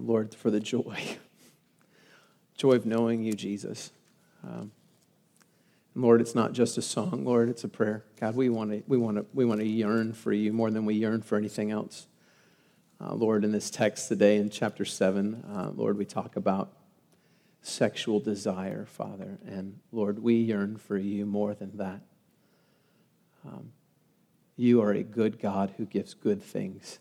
Lord, for the joy of knowing you, Jesus. Lord, it's not just a song, Lord, it's a prayer. God, we want to yearn for you more than we yearn for anything else. Lord, in this text today in chapter 7, Lord, we talk about sexual desire, Father, and Lord, we yearn for you more than that. You are a good God who gives good things.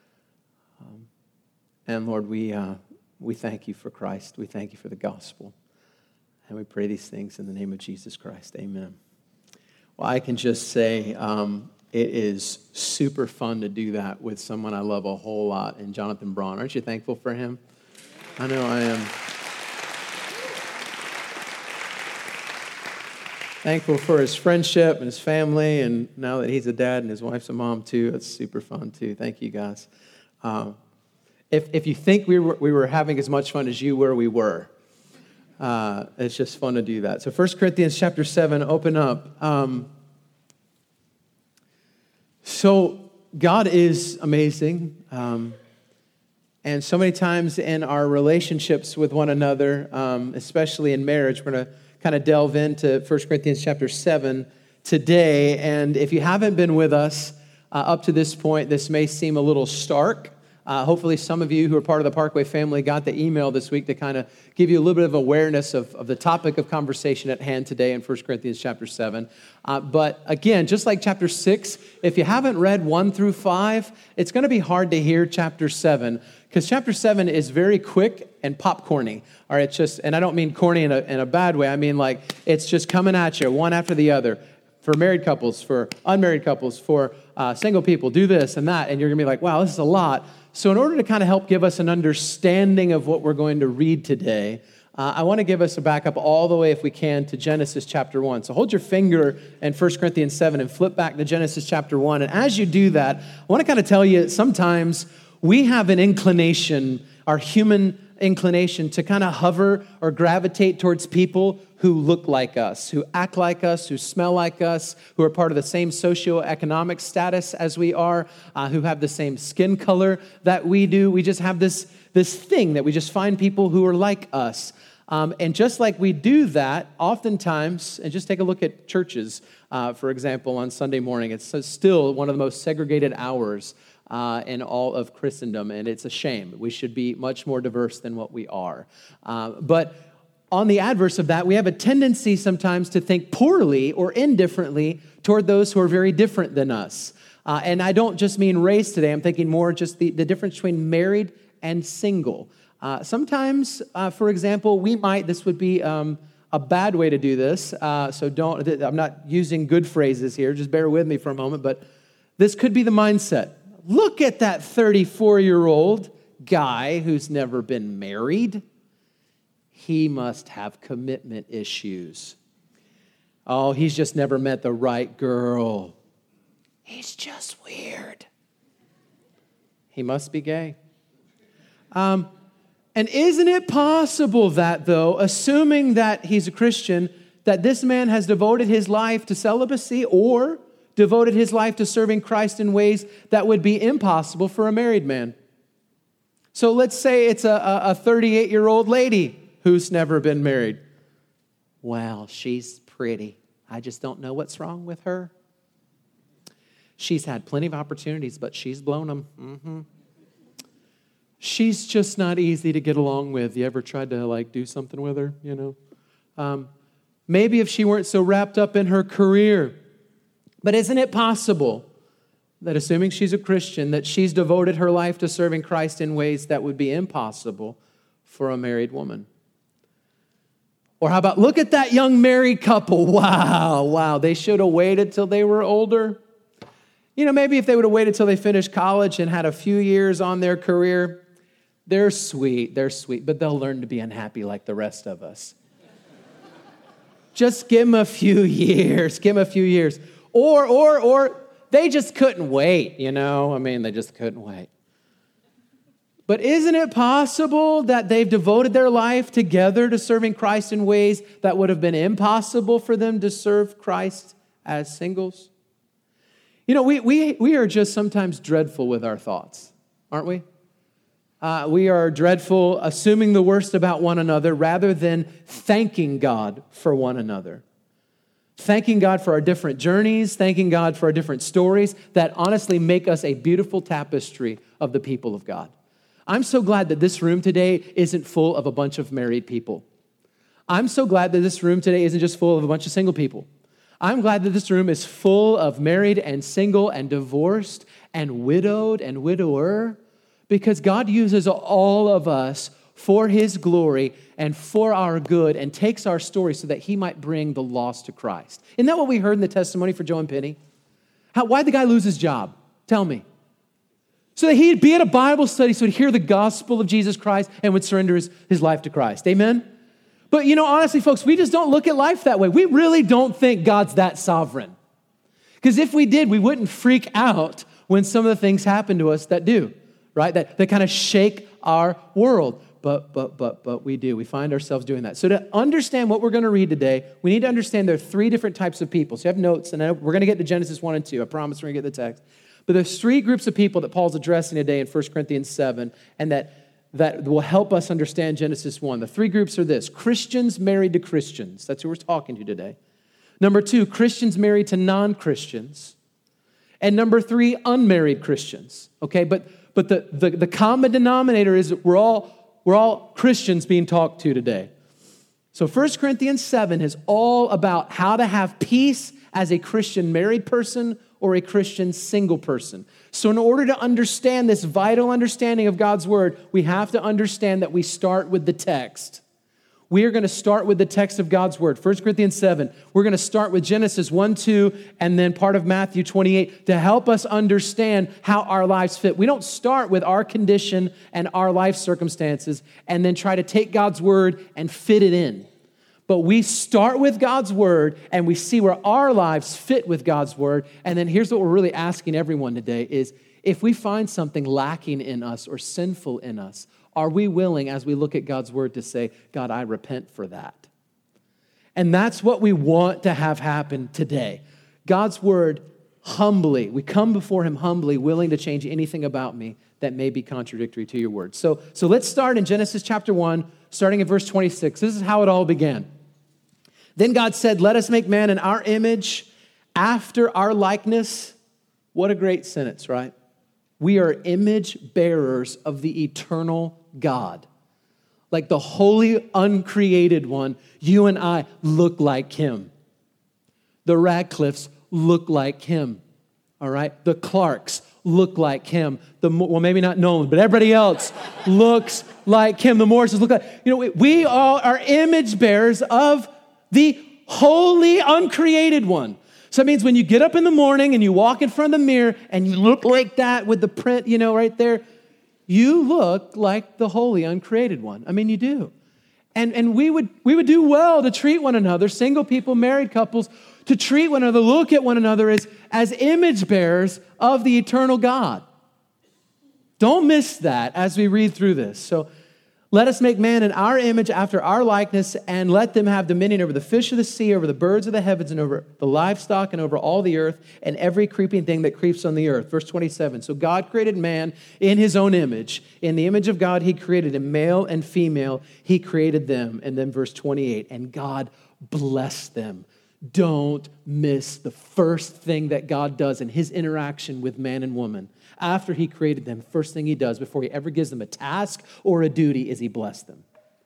And Lord, we thank you for Christ. We thank you for the gospel. And we pray these things in the name of Jesus Christ. Amen. Well, I can just say it is super fun to do that with someone I love a whole lot, and Jonathan Braun. Aren't you thankful for him? I know I am. Thankful for his friendship and his family, and now that he's a dad and his wife's a mom too, it's super fun too. Thank you, guys. If you think we were having as much fun as you were, we were. It's just fun to do that. So 1 Corinthians chapter 7, open up. So God is amazing. And so many times in our relationships with one another, especially in marriage, we're going to kind of delve into 1 Corinthians chapter 7 today. And if you haven't been with us up to this point, this may seem a little stark. Hopefully some of you who are part of the Parkway family got the email this week to kind of give you a little bit of awareness of the topic of conversation at hand today in 1 Corinthians chapter 7. But again, just like chapter 6, if you haven't read 1 through 5, it's going to be hard to hear chapter 7 because chapter 7 is very quick and popcorny. All right, it's just, and I don't mean corny in a bad way. I mean like it's just coming at you one after the other. For married couples, for unmarried couples, for single people, do this and that. And you're going to be like, wow, this is a lot. So in order to kind of help give us an understanding of what we're going to read today, I want to give us a backup all the way, if we can, to Genesis chapter 1. So hold your finger in 1 Corinthians 7 and flip back to Genesis chapter 1. And as you do that, I want to kind of tell you, sometimes we have an inclination, our human inclination, to kind of hover or gravitate towards people who look like us, who act like us, who smell like us, who are part of the same socioeconomic status as we are, who have the same skin color that we do. We just have this thing that we just find people who are like us. And just like we do that, oftentimes, and just take a look at churches, for example, on Sunday morning, it's still one of the most segregated hours in all of Christendom, and it's a shame. We should be much more diverse than what we are. But on the adverse of that, we have a tendency sometimes to think poorly or indifferently toward those who are very different than us. And I don't just mean race today. I'm thinking more just the difference between married and single. Sometimes, for example, this would be a bad way to do this. I'm not using good phrases here. Just bear with me for a moment. But this could be the mindset. Look at that 34-year-old guy who's never been married. He must have commitment issues. Oh, he's just never met the right girl. He's just weird. He must be gay. And isn't it possible that, though, assuming that he's a Christian, that this man has devoted his life to celibacy or devoted his life to serving Christ in ways that would be impossible for a married man? So let's say it's a 38-year-old lady who's never been married. Well, she's pretty. I just don't know what's wrong with her. She's had plenty of opportunities, but she's blown them. Mm-hmm. She's just not easy to get along with. You ever tried to do something with her, Maybe if she weren't so wrapped up in her career. But isn't it possible that, assuming she's a Christian, that she's devoted her life to serving Christ in ways that would be impossible for a married woman? Or how about, look at that young married couple. Wow, they should have waited till they were older. Maybe if they would have waited till they finished college and had a few years on their career, they're sweet, but they'll learn to be unhappy like the rest of us. Just give them a few years, Or they just couldn't wait, they just couldn't wait. But isn't it possible that they've devoted their life together to serving Christ in ways that would have been impossible for them to serve Christ as singles? We are just sometimes dreadful with our thoughts, aren't we? We are dreadful assuming the worst about one another rather than thanking God for one another. Thanking God for our different journeys, thanking God for our different stories that honestly make us a beautiful tapestry of the people of God. I'm so glad that this room today isn't full of a bunch of married people. I'm so glad that this room today isn't just full of a bunch of single people. I'm glad that this room is full of married and single and divorced and widowed and widower, because God uses all of us for his glory and for our good and takes our story so that he might bring the lost to Christ. Isn't that what we heard in the testimony for Joe and Penny? Why'd the guy lose his job? Tell me. So that he'd be at a Bible study so he'd hear the gospel of Jesus Christ and would surrender his life to Christ. Amen? But honestly, folks, we just don't look at life that way. We really don't think God's that sovereign. Because if we did, we wouldn't freak out when some of the things happen to us that do, right? That kind of shake our world. But we do. We find ourselves doing that. So to understand what we're going to read today, we need to understand there are three different types of people. So you have notes, and we're going to get to Genesis 1 and 2. I promise we're going to get the text. But there's three groups of people that Paul's addressing today in 1 Corinthians 7, and that will help us understand Genesis 1. The three groups are this: Christians married to Christians. That's who we're talking to today. Number two, Christians married to non-Christians. And number three, unmarried Christians. Okay, but the common denominator is that we're all Christians being talked to today. So 1 Corinthians 7 is all about how to have peace as a Christian married person or a Christian single person. So in order to understand this vital understanding of God's word, we have to understand that we start with the text. We are going to start with the text of God's word. 1 Corinthians 7. We're going to start with Genesis 1, 2, and then part of Matthew 28 to help us understand how our lives fit. We don't start with our condition and our life circumstances and then try to take God's word and fit it in. But we start with God's word and we see where our lives fit with God's word. And then here's what we're really asking everyone today is, if we find something lacking in us or sinful in us, are we willing, as we look at God's word, to say, God, I repent for that? And that's what we want to have happen today. God's word humbly, we come before him humbly, willing to change anything about me that may be contradictory to your word. So let's start in Genesis chapter 1, starting at verse 26. This is how it all began. Then God said, let us make man in our image, after our likeness. What a great sentence, right? We are image bearers of the eternal God. Like the holy, uncreated one, you and I look like him. The Radcliffes look like him, all right? The Clarks look like him. Well, maybe not Nolan, but everybody else looks like him. The Morrises look like, we all are image bearers of the holy, uncreated one. So that means when you get up in the morning and you walk in front of the mirror and you look like that with the print, right there, you look like the holy, uncreated one. I mean, you do. And we would do well to treat one another, single people, married couples, to treat one another, look at one another as image bearers of the eternal God. Don't miss that as we read through this. So let us make man in our image after our likeness, and let them have dominion over the fish of the sea, over the birds of the heavens, and over the livestock, and over all the earth, and every creeping thing that creeps on the earth. Verse 27, so God created man in his own image. In the image of God, he created him, male and female, he created them. And then verse 28, and God blessed them. Don't miss the first thing that God does in his interaction with man and woman. After he created them, first thing he does before he ever gives them a task or a duty is he blessed them.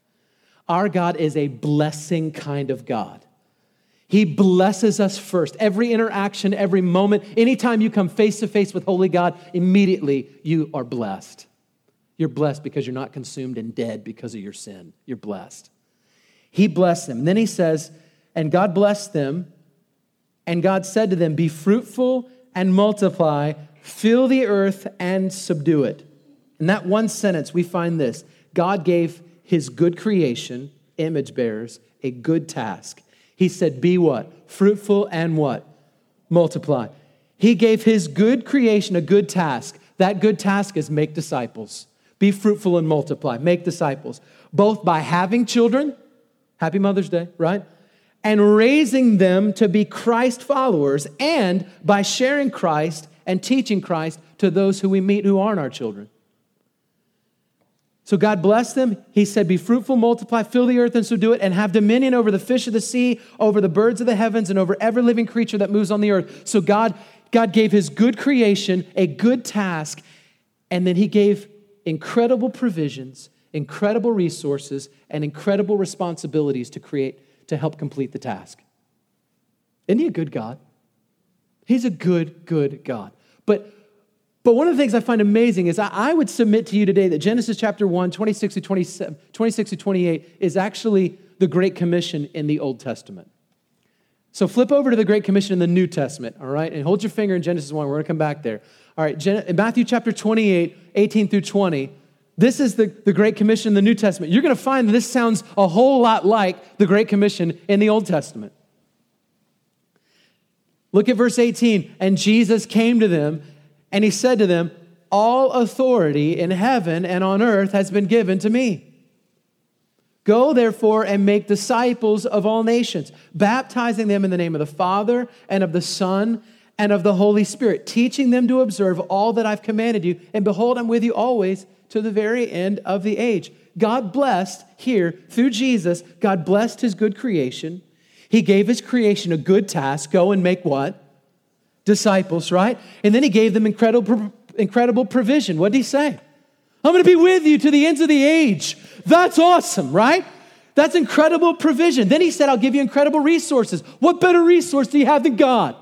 Our God is a blessing kind of God. He blesses us first. Every interaction, every moment, anytime you come face to face with holy God, immediately you are blessed. You're blessed because you're not consumed and dead because of your sin. You're blessed. He blessed them. And then he says, and God blessed them, and God said to them, be fruitful and multiply, fill the earth and subdue it. In that one sentence, we find this. God gave his good creation, image bearers, a good task. He said, be what? Fruitful and what? Multiply. He gave his good creation a good task. That good task is make disciples. Be fruitful and multiply. Make disciples. Both by having children, happy Mother's Day, right? And raising them to be Christ followers, and by sharing Christ and teaching Christ to those who we meet who aren't our children. So God blessed them. He said, be fruitful, multiply, fill the earth and subdue it, and have dominion over the fish of the sea, over the birds of the heavens, and over every living creature that moves on the earth. So God gave his good creation a good task, and then he gave incredible provisions, incredible resources, and incredible responsibilities to help complete the task. Isn't he a good God? He's a good, good God. But one of the things I find amazing is I would submit to you today that Genesis chapter 1, 26 to 28 is actually the Great Commission in the Old Testament. So flip over to the Great Commission in the New Testament, all right? And hold your finger in Genesis 1. We're going to come back there. All right, in Matthew chapter 28, 18 through 20, this is the Great Commission in the New Testament. You're going to find that this sounds a whole lot like the Great Commission in the Old Testament. Look at verse 18. And Jesus came to them, and he said to them, all authority in heaven and on earth has been given to me. Go, therefore, and make disciples of all nations, baptizing them in the name of the Father and of the Son and of the Holy Spirit, teaching them to observe all that I've commanded you. And behold, I'm with you always to the very end of the age. God blessed here, through Jesus, God blessed his good creation. He gave his creation a good task. Go and make what? Disciples, right? And then he gave them incredible provision. What did he say? I'm going to be with you to the ends of the age. That's awesome, right? That's incredible provision. Then he said, I'll give you incredible resources. What better resource do you have than God?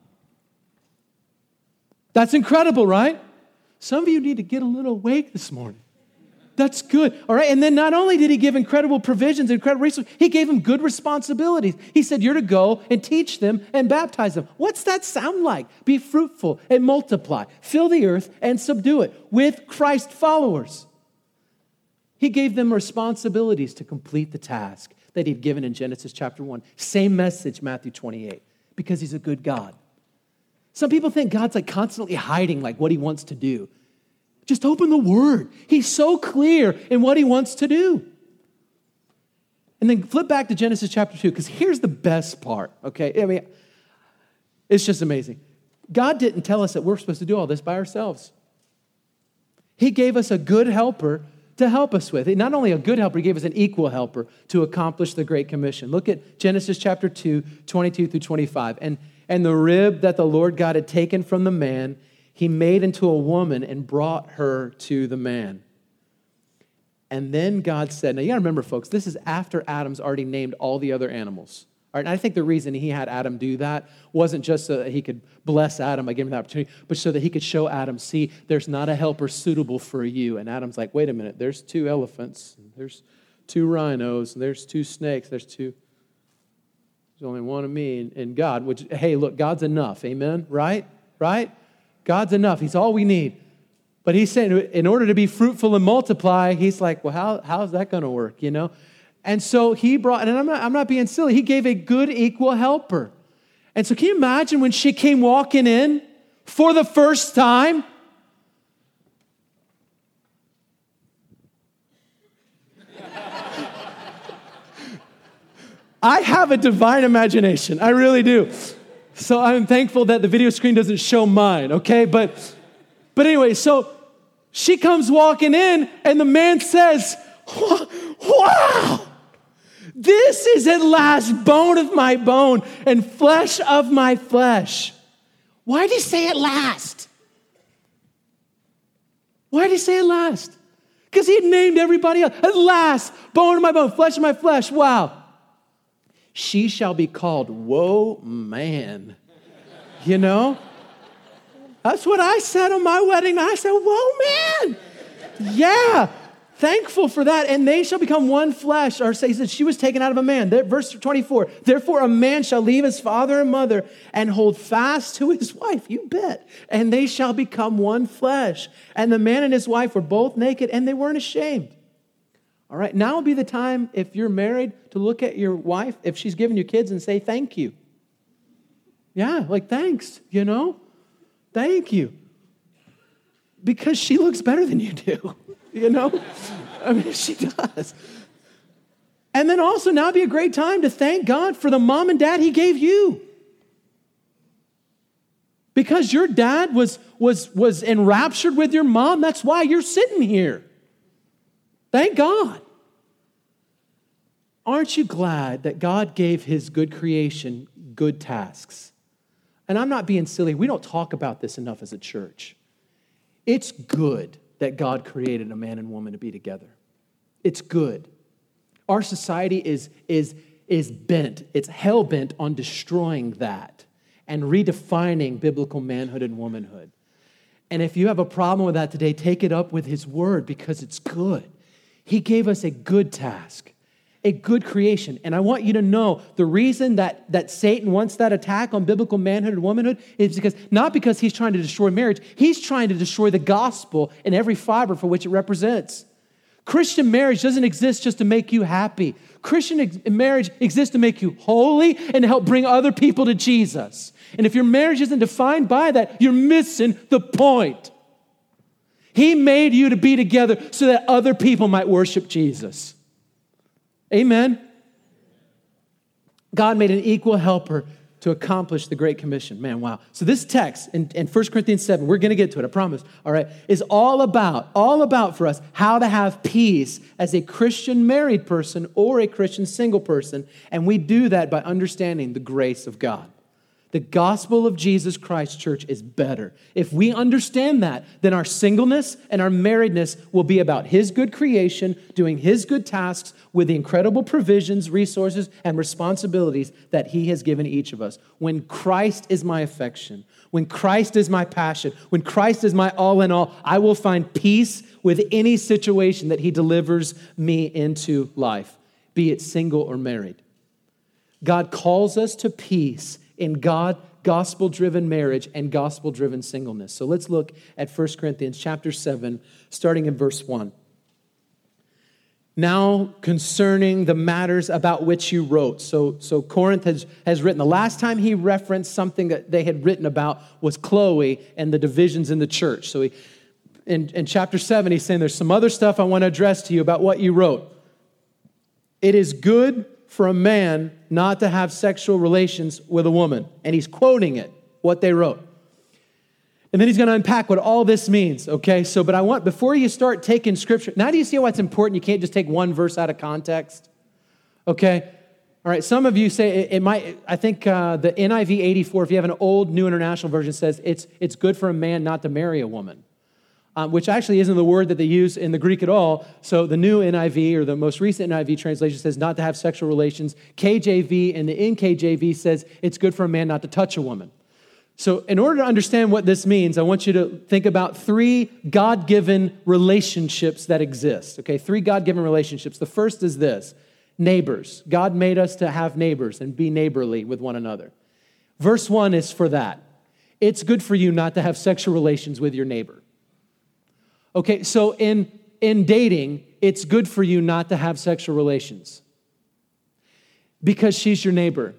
That's incredible, right? Some of you need to get a little awake this morning. That's good. All right. And then not only did he give incredible provisions, incredible resources, he gave them good responsibilities. He said, you're to go and teach them and baptize them. What's that sound like? Be fruitful and multiply. Fill the earth and subdue it with Christ followers. He gave them responsibilities to complete the task that he'd given in Genesis chapter 1. Same message, Matthew 28, because he's a good God. Some people think God's like constantly hiding like what he wants to do. Just open the word. He's so clear in what he wants to do. And then flip back to Genesis chapter 2, because here's the best part, okay? I mean, it's just amazing. God didn't tell us that we're supposed to do all this by ourselves. He gave us a good helper to help us with. Not only a good helper, he gave us an equal helper to accomplish the Great Commission. Look at Genesis chapter 2, 22 through 25. And the rib that the Lord God had taken from the man, he made into a woman and brought her to the man. And then God said, now you got to remember, folks, this is after Adam's already named all the other animals. All right, and I think the reason he had Adam do that wasn't just so that he could bless Adam by giving him the opportunity, but so that he could show Adam, see, there's not a helper suitable for you. And Adam's like, wait a minute, there's 2 elephants, there's 2 rhinos, there's 2 snakes, there's only one of me and God, which, hey, look, God's enough, amen, right? God's enough, he's all we need. But he's saying, in order to be fruitful and multiply, he's like, well, how's that going to work, you know? And so he brought, and I'm not being silly, he gave a good equal helper. And so can you imagine when she came walking in for the first time? I have a divine imagination, I really do. So I'm thankful that the video screen doesn't show mine, okay? But anyway, so she comes walking in and the man says, wow, this is at last bone of my bone and flesh of my flesh. Why did he say at last? Why did he say at last? Because he had named everybody else. At last, bone of my bone, flesh of my flesh. Wow. She shall be called, whoa, man. You know? That's what I said on my wedding night. I said, whoa, man. Yeah. Thankful for that. And they shall become one flesh. Or he said she was taken out of a man. Verse 24. Therefore a man shall leave his father and mother and hold fast to his wife. You bet. And they shall become one flesh. And the man and his wife were both naked and they weren't ashamed. All right. Now would be the time, if you're married, to look at your wife, if she's giving you kids, and say thank you. Yeah, like thanks, you know? Thank you. Because she looks better than you do, you know? I mean, she does. And then also now would be a great time to thank God for the mom and dad he gave you. Because your dad was enraptured with your mom, that's why you're sitting here. Thank God. Aren't you glad that God gave his good creation good tasks? And I'm not being silly. We don't talk about this enough as a church. It's good that God created a man and woman to be together. It's good. Our society is bent. It's hell-bent on destroying that and redefining biblical manhood and womanhood. And if you have a problem with that today, take it up with his word because it's good. He gave us a good task, a good creation. And I want you to know the reason that Satan wants that attack on biblical manhood and womanhood is not because he's trying to destroy marriage, he's trying to destroy the gospel in every fiber for which it represents. Christian marriage doesn't exist just to make you happy. Christian marriage exists to make you holy and to help bring other people to Jesus. And if your marriage isn't defined by that, you're missing the point. He made you to be together so that other people might worship Jesus. Amen. God made an equal helper to accomplish the Great Commission. Man, wow. So this text in 1 Corinthians 7, we're going to get to it, I promise, all right, is all about for us how to have peace as a Christian married person or a Christian single person. And we do that by understanding the grace of God. The gospel of Jesus Christ, church, is better. If we understand that, then our singleness and our marriedness will be about his good creation, doing his good tasks with the incredible provisions, resources, and responsibilities that he has given each of us. When Christ is my affection, when Christ is my passion, when Christ is my all in all, I will find peace with any situation that he delivers me into life, be it single or married. God calls us to peace in gospel-driven marriage and gospel-driven singleness. So let's look at 1 Corinthians chapter 7, starting in verse 1. Now concerning the matters about which you wrote. So Corinth has written. The last time he referenced something that they had written about was Chloe and the divisions in the church. So in chapter 7, he's saying there's some other stuff I want to address to you about what you wrote. It is good for a man not to have sexual relations with a woman. And he's quoting it, what they wrote. And then he's going to unpack what all this means, okay? But I want, before you start taking scripture, now do you see why it's important? You can't just take one verse out of context, okay? All right, some of you say it might, I think the NIV 84, if you have an old New International Version, says it's good for a man not to marry a woman. Which actually isn't the word that they use in the Greek at all. So the new NIV, or the most recent NIV translation, says not to have sexual relations. KJV and the NKJV says it's good for a man not to touch a woman. So in order to understand what this means, I want you to think about 3 God-given relationships that exist. Okay, 3 God-given relationships. The first is this: neighbors. God made us to have neighbors and be neighborly with one another. Verse 1 is for that. It's good for you not to have sexual relations with your neighbor. Okay, so in dating, it's good for you not to have sexual relations because she's your neighbor.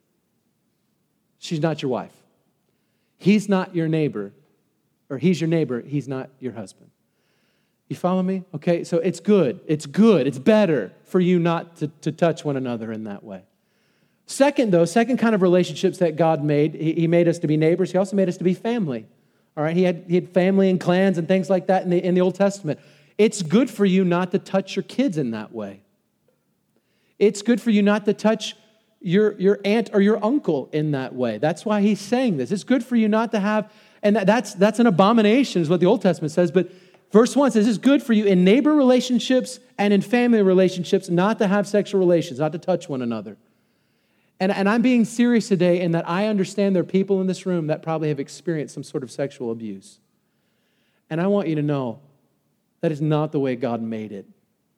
She's not your wife. He's not your neighbor, or he's your neighbor, he's not your husband. You follow me? Okay, so it's good. It's better for you not to touch one another in that way. Second kind of relationships that God made, he made us to be neighbors. He also made us to be family. All right, he had family and clans and things like that in the Old Testament. It's good for you not to touch your kids in that way. It's good for you not to touch your aunt or your uncle in that way. That's why he's saying this. It's good for you not to have, and that's an abomination is what the Old Testament says, but verse 1 says it's good for you in neighbor relationships and in family relationships not to have sexual relations, not to touch one another. And I'm being serious today in that I understand there are people in this room that probably have experienced some sort of sexual abuse. And I want you to know that is not the way God made it.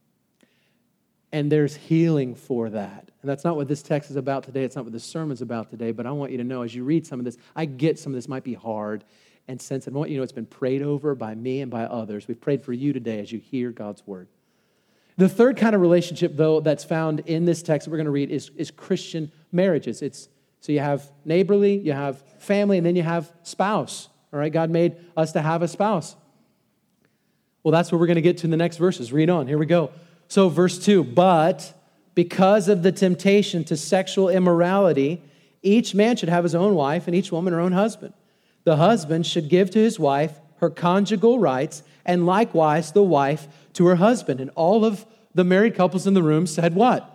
And there's healing for that. And that's not what this text is about today. It's not what this sermon's about today. But I want you to know as you read some of this, I get some of this might be hard and sensitive. I want you to know it's been prayed over by me and by others. We've prayed for you today as you hear God's word. The third kind of relationship, though, that's found in this text that we're going to read is Christian marriages. So you have neighborly, you have family, and then you have spouse. All right, God made us to have a spouse. Well, that's what we're going to get to in the next verses. Read on. Here we go. So verse 2, but because of the temptation to sexual immorality, each man should have his own wife and each woman her own husband. The husband should give to his wife her conjugal rights and likewise the wife to her husband. And all of the married couples in the room said what?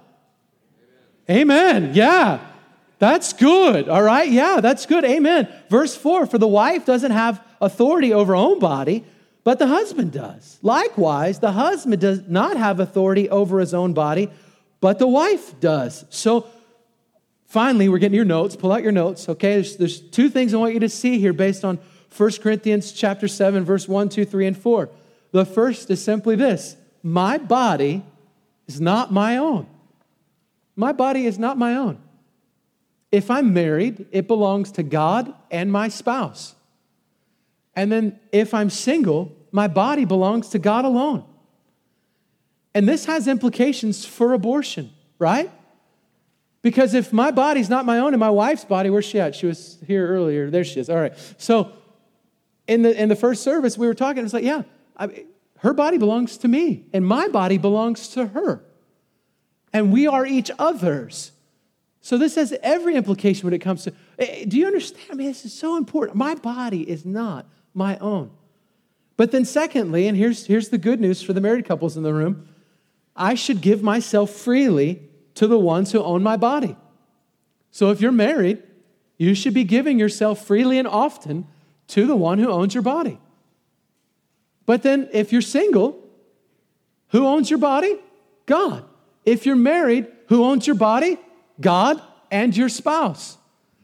Amen. Yeah, that's good. All right. Yeah, that's good. Amen. Verse 4, for the wife doesn't have authority over her own body, but the husband does. Likewise, the husband does not have authority over his own body, but the wife does. So finally, we're getting your notes. Pull out your notes, okay? There's two things I want you to see here based on 1 Corinthians chapter 7, verse 1, 2, 3, and 4. The first is simply this: my body is not my own. My body is not my own. If I'm married, it belongs to God and my spouse. And then if I'm single, my body belongs to God alone. And this has implications for abortion, right? Because if my body's not my own and my wife's body, where's she at? She was here earlier. There she is. All right. So in the first service, we were talking. It's like, yeah, her body belongs to me and my body belongs to her. And we are each other's. So this has every implication when it comes to, do you understand? I mean, this is so important. My body is not my own. But then secondly, and here's the good news for the married couples in the room, I should give myself freely to the ones who own my body. So if you're married, you should be giving yourself freely and often to the one who owns your body. But then if you're single, who owns your body? God. If you're married, who owns your body? God and your spouse.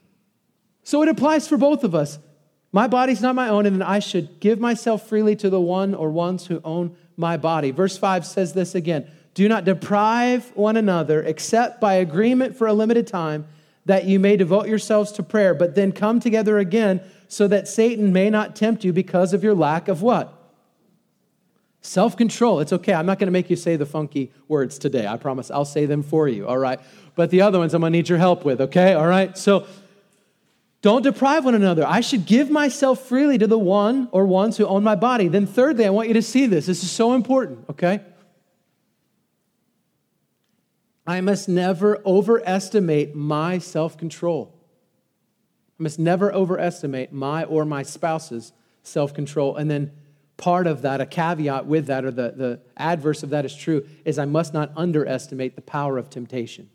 So it applies for both of us. My body's not my own, and then I should give myself freely to the one or ones who own my body. Verse 5 says this again: do not deprive one another except by agreement for a limited time, that you may devote yourselves to prayer, but then come together again so that Satan may not tempt you because of your lack of what? Self-control. It's okay. I'm not going to make you say the funky words today. I promise I'll say them for you, all right? But the other ones I'm going to need your help with, okay? All right? So don't deprive one another. I should give myself freely to the one or ones who own my body. Then thirdly, I want you to see this. This is so important, okay? I must never overestimate my self-control. I must never overestimate my or my spouse's self-control. And then part of that, a caveat with that, or the adverse of that is true, is I must not underestimate the power of temptation.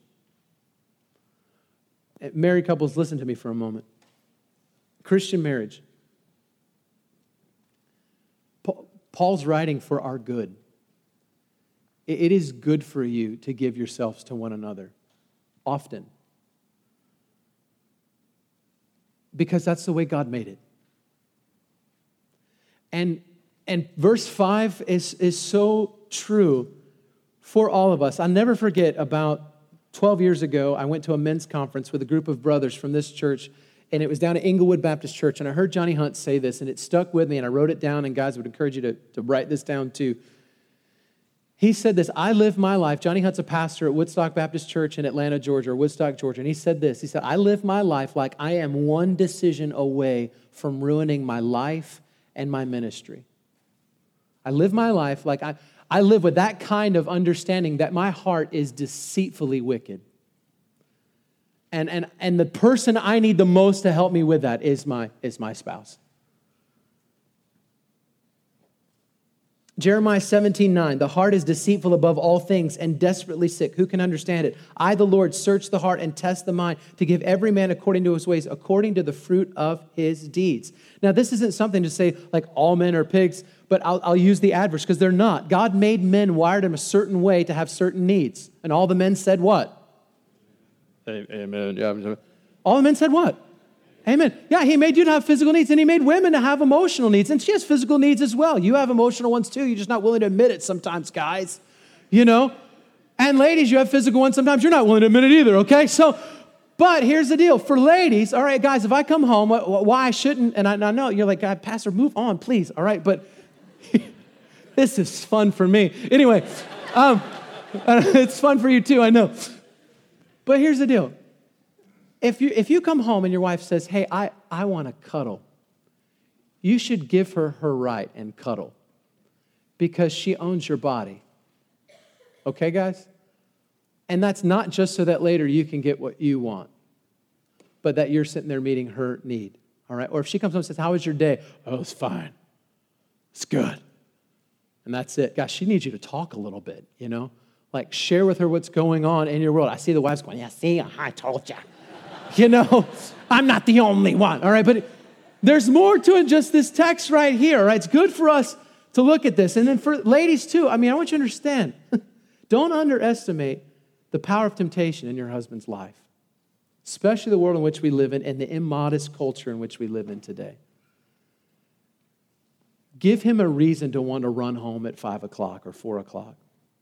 Married couples, listen to me for a moment. Christian marriage. Paul's writing for our good. It is good for you to give yourselves to one another often, because that's the way God made it. And verse 5 is so true for all of us. I'll never forget, about 12 years ago, I went to a men's conference with a group of brothers from this church, and it was down at Inglewood Baptist Church, and I heard Johnny Hunt say this, and it stuck with me, and I wrote it down, and guys, I would encourage you to write this down too. He said this: I live my life. Johnny Hunt's a pastor at Woodstock Baptist Church in Atlanta, Georgia, or Woodstock, Georgia, and he said this. He said, I live my life like I am one decision away from ruining my life and my ministry. I live my life like I live with that kind of understanding that my heart is deceitfully wicked. And the person I need the most to help me with that is my spouse. Jeremiah 17:9, the heart is deceitful above all things and desperately sick. Who can understand it? I, the Lord, search the heart and test the mind to give every man according to his ways, according to the fruit of his deeds. Now, this isn't something to say like all men are pigs, but I'll use the adverse because they're not. God made men wired in a certain way to have certain needs. And all the men said what? Amen. Yeah. All the men said what? Amen. Yeah, he made you to have physical needs, and he made women to have emotional needs, and she has physical needs as well. You have emotional ones too. You're just not willing to admit it sometimes, guys. You know? And ladies, you have physical ones. Sometimes you're not willing to admit it either, okay? So, but here's the deal. For ladies, all right, guys, if I come home, why I shouldn't, and I know you're like, God, Pastor, move on, please, all right? But this is fun for me. Anyway, it's fun for you too, I know. But here's the deal. If you come home and your wife says, hey, I want to cuddle, you should give her her right and cuddle because she owns your body. Okay, guys? And that's not just so that later you can get what you want, but that you're sitting there meeting her need, all right? Or if she comes home and says, how was your day? Oh, it's fine. It's good. And that's it. Gosh, she needs you to talk a little bit, Like, share with her what's going on in your world. I see the wives going, yeah, see, I told you. I'm not the only one, all right? But there's more to it just this text right here, all right? It's good for us to look at this. And then for ladies, too, I want you to understand, don't underestimate the power of temptation in your husband's life, especially the world in which we live in and the immodest culture in which we live in today. Give him a reason to want to run home at 5 o'clock or 4 o'clock.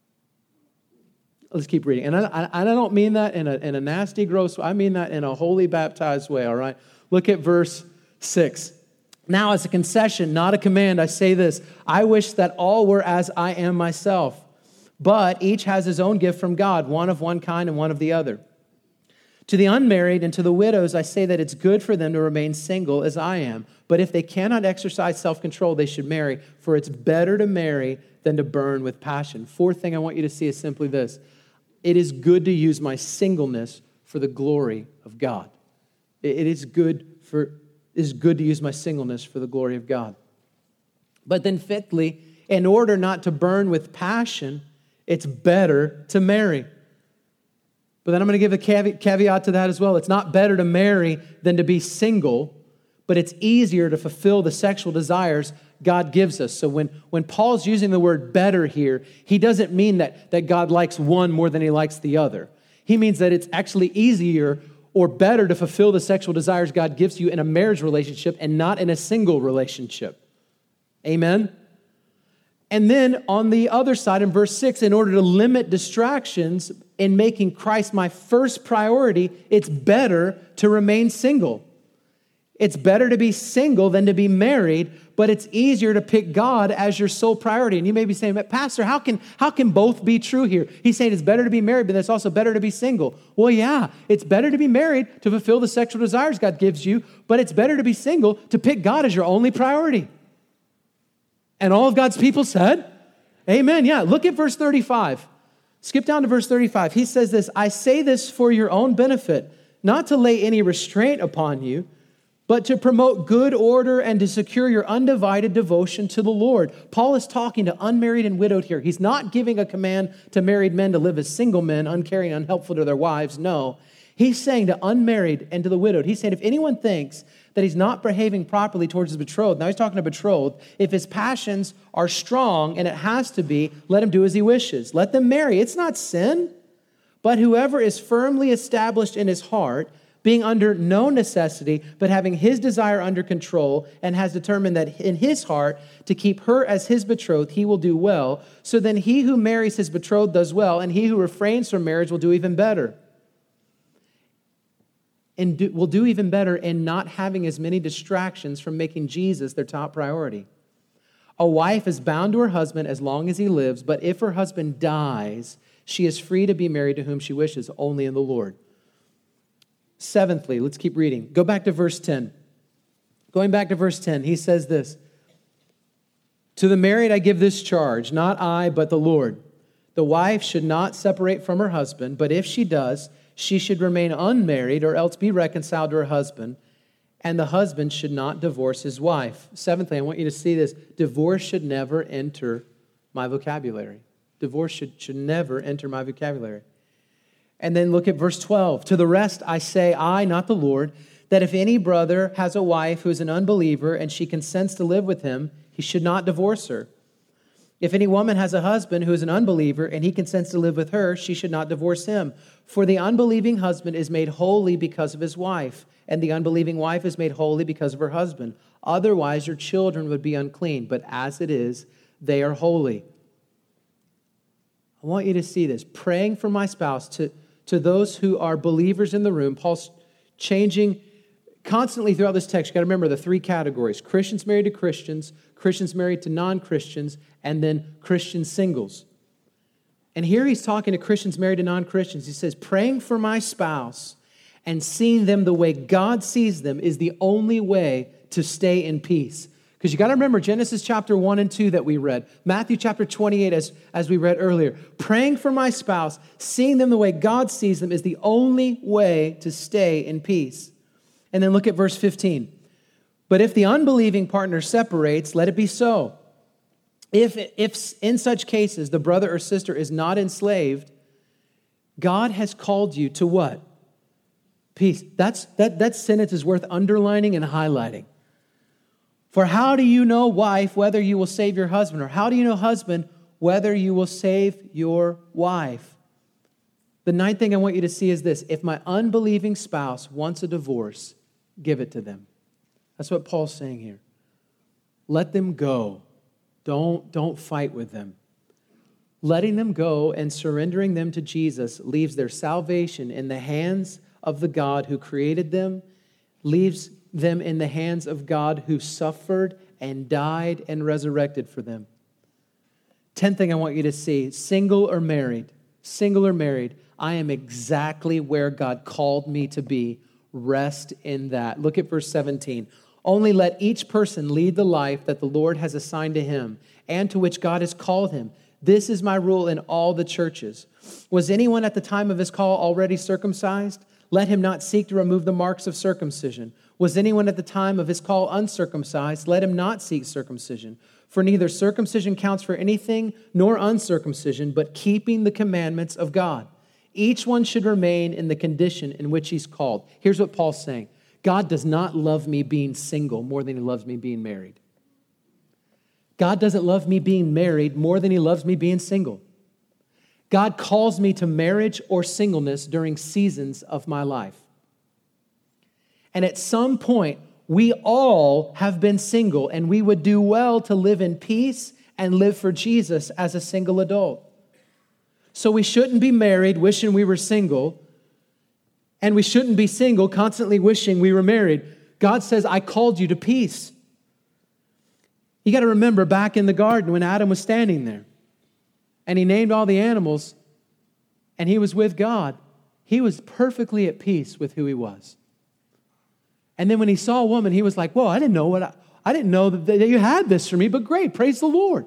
Let's keep reading. And I don't mean that in a nasty, gross way. I mean that in a holy, baptized way, all right? Look at verse 6. Now, as a concession, not a command, I say this. I wish that all were as I am myself. But each has his own gift from God, one of one kind and one of the other. To the unmarried and to the widows, I say that it's good for them to remain single as I am. But if they cannot exercise self-control, they should marry, for it's better to marry than to burn with passion. Fourth thing I want you to see is simply this. It is good to use my singleness for the glory of God. It is good to use my singleness for the glory of God. But then fifthly, in order not to burn with passion, it's better to marry. But then I'm going to give a caveat to that as well. It's not better to marry than to be single, but it's easier to fulfill the sexual desires God gives us. So when Paul's using the word better here, he doesn't mean that God likes one more than he likes the other. He means that it's actually easier or better to fulfill the sexual desires God gives you in a marriage relationship and not in a single relationship. Amen? And then on the other side, in verse 6, in order to limit distractions in making Christ my first priority, it's better to remain single. It's better to be single than to be married, but it's easier to pick God as your sole priority. And you may be saying, but Pastor, how can both be true here? He's saying it's better to be married, but it's also better to be single. Well, yeah, it's better to be married to fulfill the sexual desires God gives you, but it's better to be single to pick God as your only priority. And all of God's people said, amen. Yeah, look at verse 35. Skip down to verse 35. He says this, I say this for your own benefit, not to lay any restraint upon you, but to promote good order and to secure your undivided devotion to the Lord. Paul is talking to unmarried and widowed here. He's not giving a command to married men to live as single men, uncaring, unhelpful to their wives. No, he's saying to unmarried and to the widowed. He's saying if anyone thinks that he's not behaving properly towards his betrothed, now he's talking to betrothed, if his passions are strong, and it has to be, let him do as he wishes. Let them marry. It's not sin. But whoever is firmly established in his heart, being under no necessity, but having his desire under control, and has determined that in his heart to keep her as his betrothed, he will do well. So then he who marries his betrothed does well, and he who refrains from marriage will do even better. And will do even better in not having as many distractions from making Jesus their top priority. A wife is bound to her husband as long as he lives, but if her husband dies, she is free to be married to whom she wishes, only in the Lord. Seventhly, let's keep reading. Go back to verse 10. Going back to verse 10, he says this, to the married I give this charge, not I, but the Lord. The wife should not separate from her husband, but if she does, she should remain unmarried or else be reconciled to her husband, and the husband should not divorce his wife. Seventhly, I want you to see this. Divorce should never enter my vocabulary. Divorce should never enter my vocabulary. And then look at verse 12. To the rest I say, I, not the Lord, that if any brother has a wife who is an unbeliever and she consents to live with him, he should not divorce her. If any woman has a husband who is an unbeliever and he consents to live with her, she should not divorce him. For the unbelieving husband is made holy because of his wife, and the unbelieving wife is made holy because of her husband. Otherwise, your children would be unclean, but as it is, they are holy. I want you to see this. Praying for my spouse to those who are believers in the room. Paul's changing constantly throughout this text. You got to remember the three categories. Christians married to Christians, Christians married to non-Christians, and then Christian singles. And here he's talking to Christians married to non-Christians. He says, praying for my spouse and seeing them the way God sees them is the only way to stay in peace. Because you got to remember Genesis chapter 1 and 2 that we read. Matthew chapter 28 as we read earlier. Praying for my spouse, seeing them the way God sees them is the only way to stay in peace. And then look at verse 15. But if the unbelieving partner separates, let it be so. If in such cases the brother or sister is not enslaved, God has called you to what? Peace. That sentence is worth underlining and highlighting. For how do you know, wife, whether you will save your husband? Or how do you know, husband, whether you will save your wife? The ninth thing I want you to see is this. If my unbelieving spouse wants a divorce, give it to them. That's what Paul's saying here. Let them go. Don't fight with them. Letting them go and surrendering them to Jesus leaves their salvation in the hands of the God who created them, leaves them in the hands of God who suffered and died and resurrected for them. 10th thing I want you to see, single or married, I am exactly where God called me to be. Rest in that. Look at verse 17. Only let each person lead the life that the Lord has assigned to him and to which God has called him. This is my rule in all the churches. Was anyone at the time of his call already circumcised? Let him not seek to remove the marks of circumcision. Was anyone at the time of his call uncircumcised? Let him not seek circumcision. For neither circumcision counts for anything nor uncircumcision, but keeping the commandments of God. Each one should remain in the condition in which he's called. Here's what Paul's saying. God does not love me being single more than he loves me being married. God doesn't love me being married more than he loves me being single. God calls me to marriage or singleness during seasons of my life. And at some point, we all have been single, and we would do well to live in peace and live for Jesus as a single adult. So we shouldn't be married wishing we were single, and we shouldn't be single constantly wishing we were married. God says, I called you to peace. You got to remember back in the garden when Adam was standing there, and he named all the animals, and he was with God. He was perfectly at peace with who he was. And then when he saw a woman, he was like, whoa, I didn't know that you had this for me, but great, praise the Lord.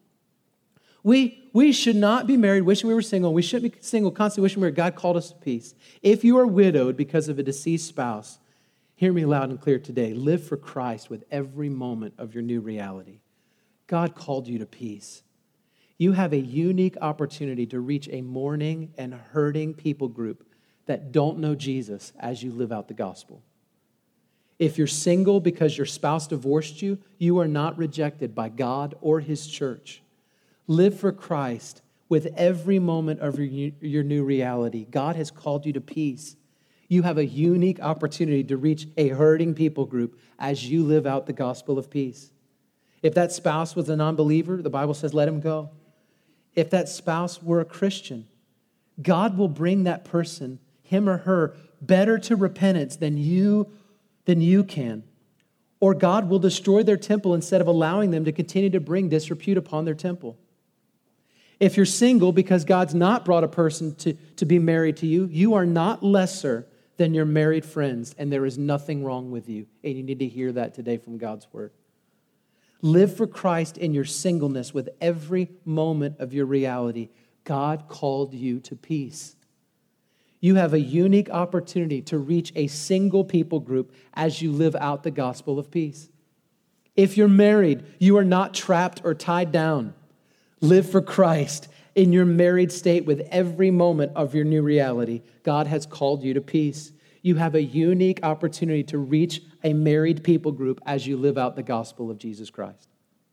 We should not be married wishing we were single. We shouldn't be single constantly wishing we were. God called us to peace. If you are widowed because of a deceased spouse, hear me loud and clear today. Live for Christ with every moment of your new reality. God called you to peace. You have a unique opportunity to reach a mourning and hurting people group that don't know Jesus as you live out the gospel. If you're single because your spouse divorced you, you are not rejected by God or his church. Live for Christ with every moment of your new reality. God has called you to peace. You have a unique opportunity to reach a hurting people group as you live out the gospel of peace. If that spouse was a non-believer, the Bible says, let him go. If that spouse were a Christian, God will bring that person, him or her, better to repentance than you can. Or God will destroy their temple instead of allowing them to continue to bring disrepute upon their temple. If you're single because God's not brought a person to be married to you, you are not lesser than your married friends, and there is nothing wrong with you. And you need to hear that today from God's word. Live for Christ in your singleness with every moment of your reality. God called you to peace. You have a unique opportunity to reach a single people group as you live out the gospel of peace. If you're married, you are not trapped or tied down. Live for Christ in your married state with every moment of your new reality. God has called you to peace. You have a unique opportunity to reach a married people group as you live out the gospel of Jesus Christ.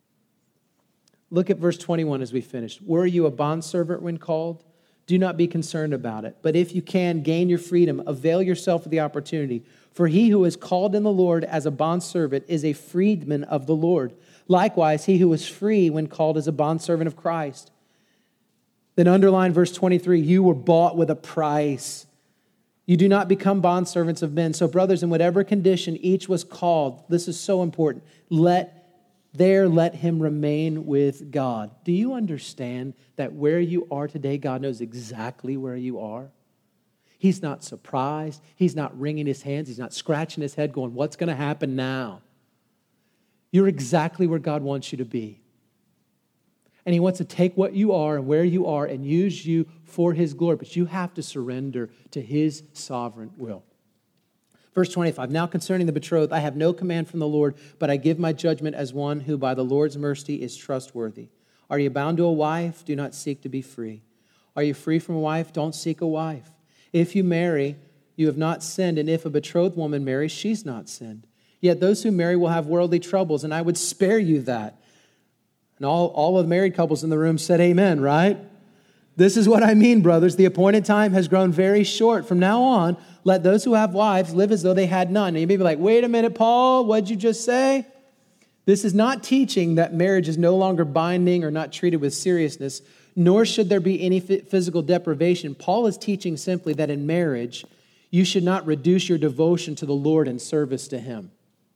Look at verse 21 as we finish. Were you a bondservant when called? Do not be concerned about it. But if you can, gain your freedom. Avail yourself of the opportunity. For he who is called in the Lord as a bondservant is a freedman of the Lord. Likewise, he who was free when called is a bondservant of Christ. Then underline verse 23, you were bought with a price. You do not become bondservants of men. So brothers, in whatever condition each was called, this is so important, let him remain with God. Do you understand that where you are today, God knows exactly where you are? He's not surprised. He's not wringing his hands. He's not scratching his head going, what's going to happen now? You're exactly where God wants you to be. And he wants to take what you are and where you are and use you for his glory. But you have to surrender to his sovereign will. Verse 25, now concerning the betrothed, I have no command from the Lord, but I give my judgment as one who by the Lord's mercy is trustworthy. Are you bound to a wife? Do not seek to be free. Are you free from a wife? Don't seek a wife. If you marry, you have not sinned, and if a betrothed woman marries, she's not sinned. Yet those who marry will have worldly troubles, and I would spare you that. And all of the married couples in the room said amen, right? This is what I mean, brothers. The appointed time has grown very short. From now on, let those who have wives live as though they had none. And you may be like, wait a minute, Paul, what'd you just say? This is not teaching that marriage is no longer binding or not treated with seriousness, nor should there be any physical deprivation. Paul is teaching simply that in marriage, you should not reduce your devotion to the Lord and service to Him.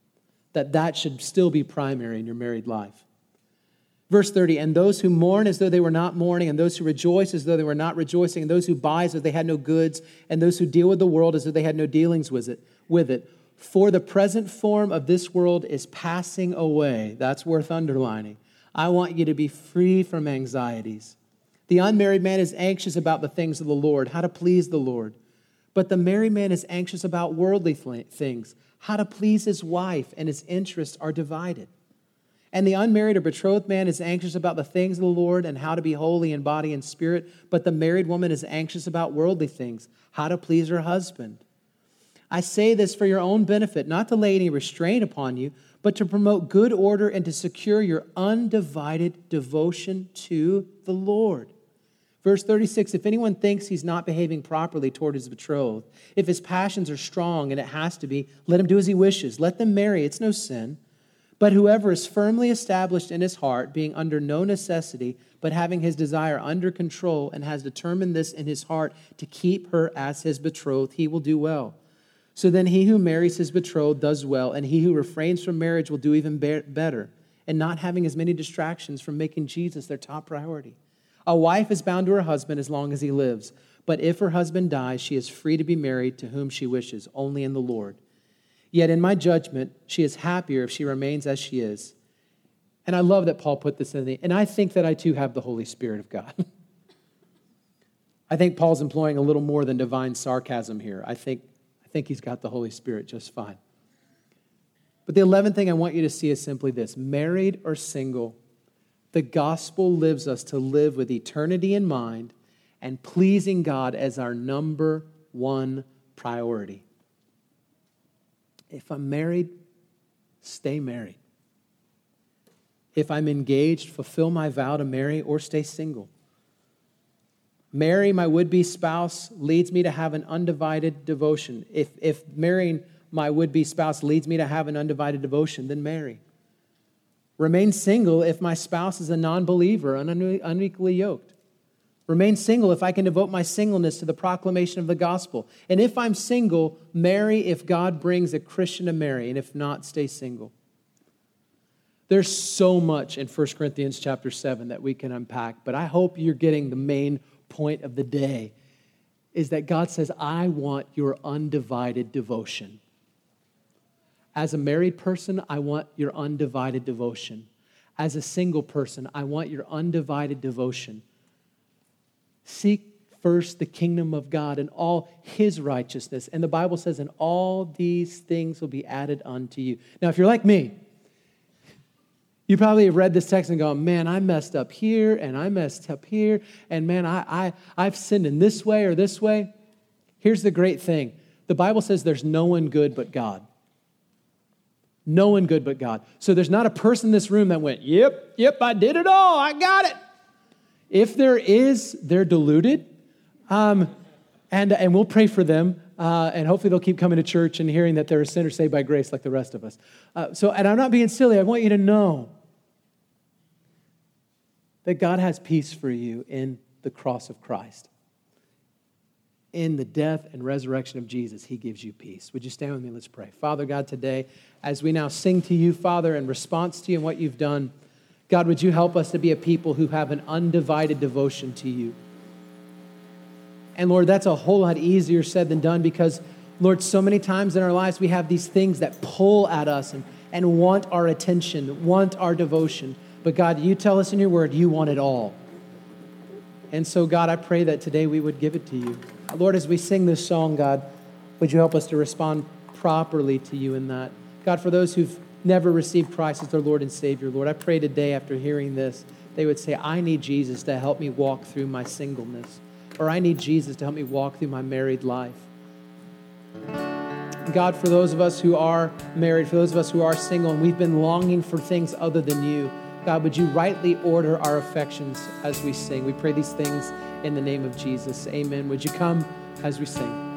That should still be primary in your married life. Verse 30, and those who mourn as though they were not mourning, and those who rejoice as though they were not rejoicing, and those who buy as though they had no goods, and those who deal with the world as though they had no dealings with it. For the present form of this world is passing away. That's worth underlining. I want you to be free from anxieties. The unmarried man is anxious about the things of the Lord, how to please the Lord. But the married man is anxious about worldly things, how to please his wife, and his interests are divided. And the unmarried or betrothed man is anxious about the things of the Lord and how to be holy in body and spirit. But the married woman is anxious about worldly things, how to please her husband. I say this for your own benefit, not to lay any restraint upon you, but to promote good order and to secure your undivided devotion to the Lord. Verse 36, if anyone thinks he's not behaving properly toward his betrothed, if his passions are strong, and it has to be, let him do as he wishes. Let them marry, it's no sin. But whoever is firmly established in his heart, being under no necessity, but having his desire under control, and has determined this in his heart to keep her as his betrothed, he will do well. So then he who marries his betrothed does well, and he who refrains from marriage will do even better, and not having as many distractions from making Jesus their top priority. A wife is bound to her husband as long as he lives, but if her husband dies, she is free to be married to whom she wishes, only in the Lord. Yet in my judgment, she is happier if she remains as she is. And I love that Paul put this in and I think that I too have the Holy Spirit of God. I think Paul's employing a little more than divine sarcasm here. I think he's got the Holy Spirit just fine. But the 11th thing I want you to see is simply this. Married or single, the gospel lives us to live with eternity in mind and pleasing God as our number one priority. If I'm married, stay married. If I'm engaged, fulfill my vow to marry or stay single. Marry my would-be spouse leads me to have an undivided devotion. If marrying my would-be spouse leads me to have an undivided devotion, then marry. Remain single if my spouse is a non-believer, unequally yoked. Remain single if I can devote my singleness to the proclamation of the gospel. And if I'm single, marry if God brings a Christian to marry. And if not, stay single. There's so much in 1 Corinthians chapter 7 that we can unpack, but I hope you're getting the main point of the day, is that God says, I want your undivided devotion. As a married person, I want your undivided devotion. As a single person, I want your undivided devotion. Seek first the kingdom of God and all His righteousness. And the Bible says, and all these things will be added unto you. Now, if you're like me, you probably have read this text and gone, man, I messed up here and I messed up here. And man, I've sinned in this way or this way. Here's the great thing. The Bible says there's no one good but God. No one good but God. So there's not a person in this room that went, yep, I did it all. I got it. If there is, they're deluded, and we'll pray for them, and hopefully they'll keep coming to church and hearing that they're a sinner saved by grace like the rest of us. And I'm not being silly. I want you to know that God has peace for you in the cross of Christ. In the death and resurrection of Jesus, He gives you peace. Would you stand with me? Let's pray. Father God, today, as we now sing to you, Father, in response to you and what you've done, God, would you help us to be a people who have an undivided devotion to you? And Lord, that's a whole lot easier said than done because, Lord, so many times in our lives we have these things that pull at us and want our attention, want our devotion. But God, you tell us in your word, you want it all. And so, God, I pray that today we would give it to you. Lord, as we sing this song, God, would you help us to respond properly to you in that. God, for those who've never received Christ as their Lord and Savior, Lord, I pray today after hearing this, they would say, I need Jesus to help me walk through my singleness, or I need Jesus to help me walk through my married life. God, for those of us who are married, for those of us who are single, and we've been longing for things other than you, God, would you rightly order our affections as we sing? We pray these things in the name of Jesus. Amen. Would you come as we sing?